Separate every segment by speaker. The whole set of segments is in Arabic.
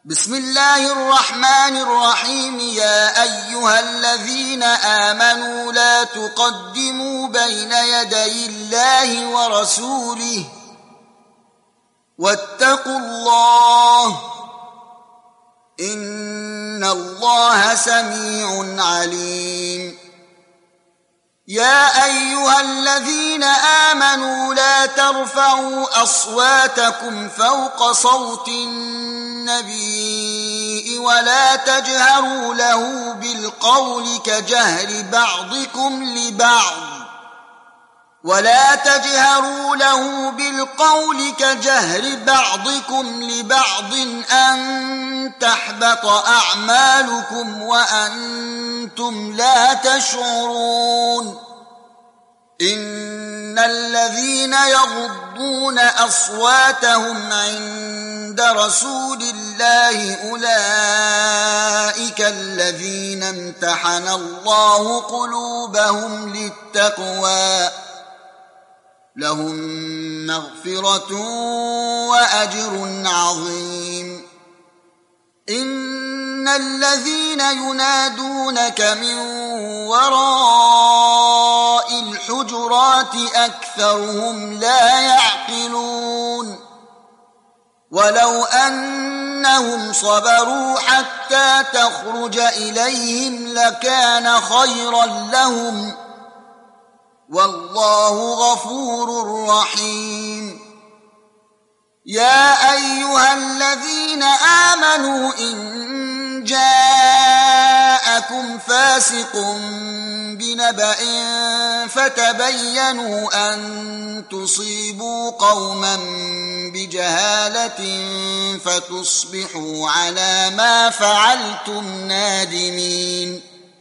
Speaker 1: بسم الله الرحمن الرحيم. يا أيها الذين آمنوا لا تقدموا بين يدي الله ورسوله واتقوا الله إن الله سميع عليم. يا أيها الذين آمنوا لا ترفعوا أصواتكم فوق صوت النبي ولا تجهروا له بالقول كجهر بعضكم لبعض أن تحبط أعمالكم وأنتم لا تشعرون. إن الذين يغضون أصواتهم عند رسول الله أولئك الذين امتحن الله قلوبهم للتقوى لهم مغفرة وأجر عظيم. إن الذين ينادونك من وراء الحجرات أكثرهم لا يعقلون. ولو أنهم صبروا حتى تخرج إليهم لكان خيرا لهم والله غفور رحيم. يا أيها الذين آمنوا إن جاءكم فاسق بنبأ فتبينوا أن تصيبوا قوما بجهالة فتصبحوا على ما فعلتم نادمين.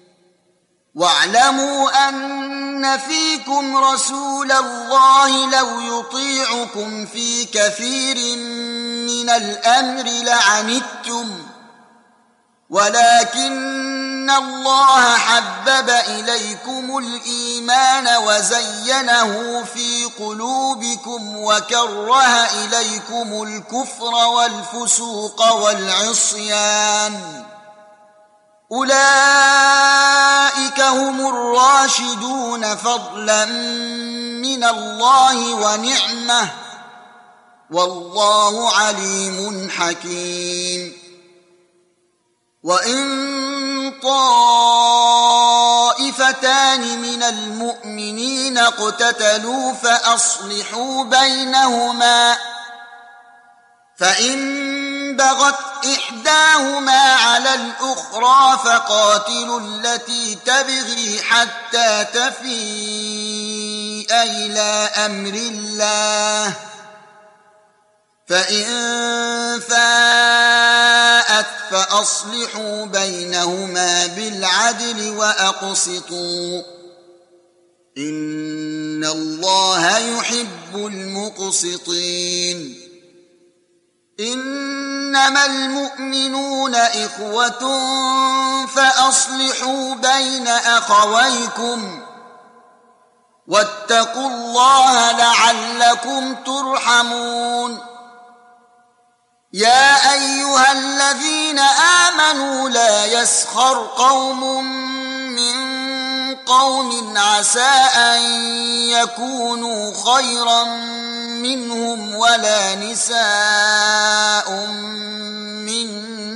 Speaker 1: واعلموا أن فيكم رسول الله لو يطيعكم في كثير من الأمر لعنتم ولكن الله حبب إليكم الإيمان وزينه في قلوبكم وكره إليكم الكفر والفسوق والعصيان أولئك هم الراشدون فضلا من الله ونعمة والله عليم حكيم. وإن طائفتان من المؤمنين اقتتلوا فأصلحوا بينهما فإن بغت إحداهما على الأخرى فقاتلوا التي تبغي حتى تفيء إلى أمر الله فإن فاءت فأصلحوا بينهما بالعدل وأقسطوا إن الله يحب المقسطين. إنما المؤمنون إخوة فأصلحوا بين أخويكم واتقوا الله لعلكم ترحمون. يا أيها الذين آمنوا لا يسخر قوم من قوم عسى أن يكونوا خيرا منهم ولا نساء من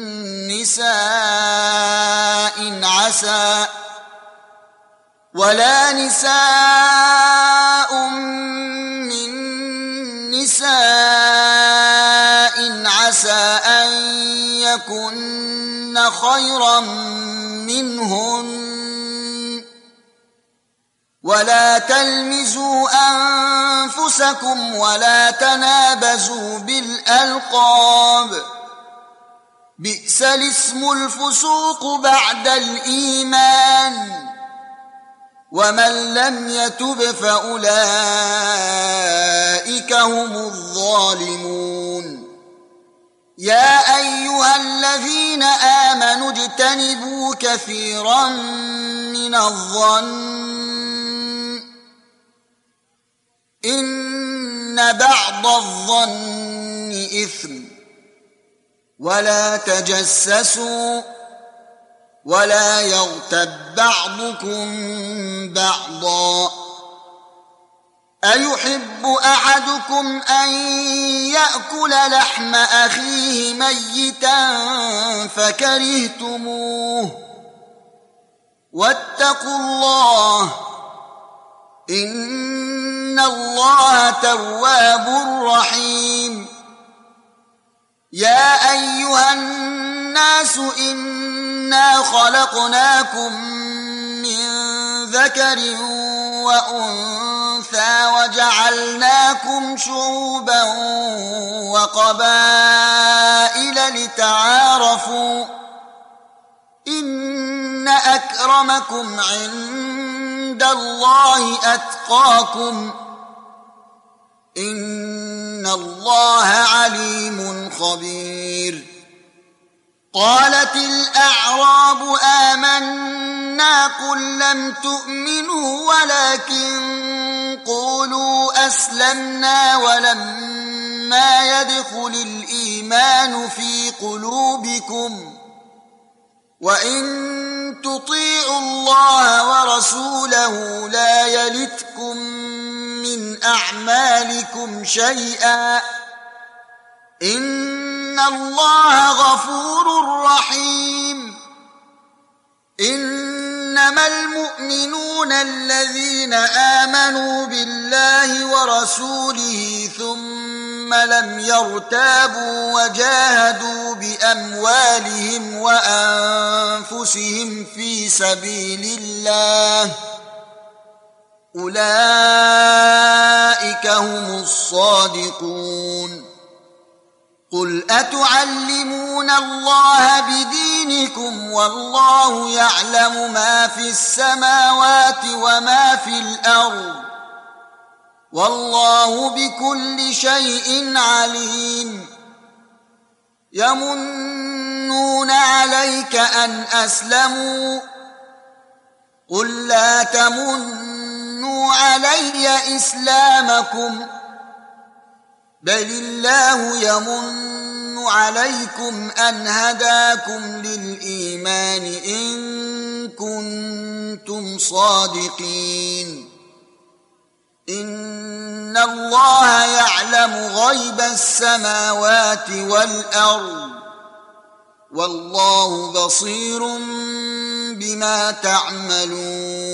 Speaker 1: نساء عسى أن يكن خيرا منهن ولا تلمزوا أنفسكم ولا تنابزوا بالألقاب بئس الاسم الفسوق بعد الإيمان ومن لم يتب فأولئك هم الظالمون. يا أيها الذين آمنوا اجتنبوا كثيرا من الظن إن بعض الظن إثم ولا تجسسوا ولا يغتب بعضكم بعضا أيحب أحدكم أن يأكل لحم أخيه ميتا فكرهتموه واتقوا الله إن الله تواب رحيم يا أيها الناس إنا خلقناكم من ذكر وأنثى وجعلناكم شعوبا وقبائل لتعارفوا إن أكرمكم عند الله أتقاكم إن الله عليم خبير قالت الأعراب آمنا قل لم تؤمنوا ولكن قولوا أسلمنا ولما يدخل الإيمان في قلوبكم وإن تطيعوا الله ورسوله لا يلتكم من أعمالكم شيئا إن الله غفور رحيم إنما المؤمنون الذين آمنوا بالله ورسوله ثم لم يرتابوا وجاهدوا بأموالهم وأنفسهم في سبيل الله أولئك هم الصادقون قل أتعلمون الله بدينكم والله يعلم ما في السماوات وما في الأرض والله بكل شيء عليم يمنون عليك أن أسلموا قل لا تمنوا علي إسلامكم بل الله يمن عليكم أن هداكم للإيمان إن كنتم صادقين إن الله يعلم غيب السماوات والأرض والله بصير بما تعملون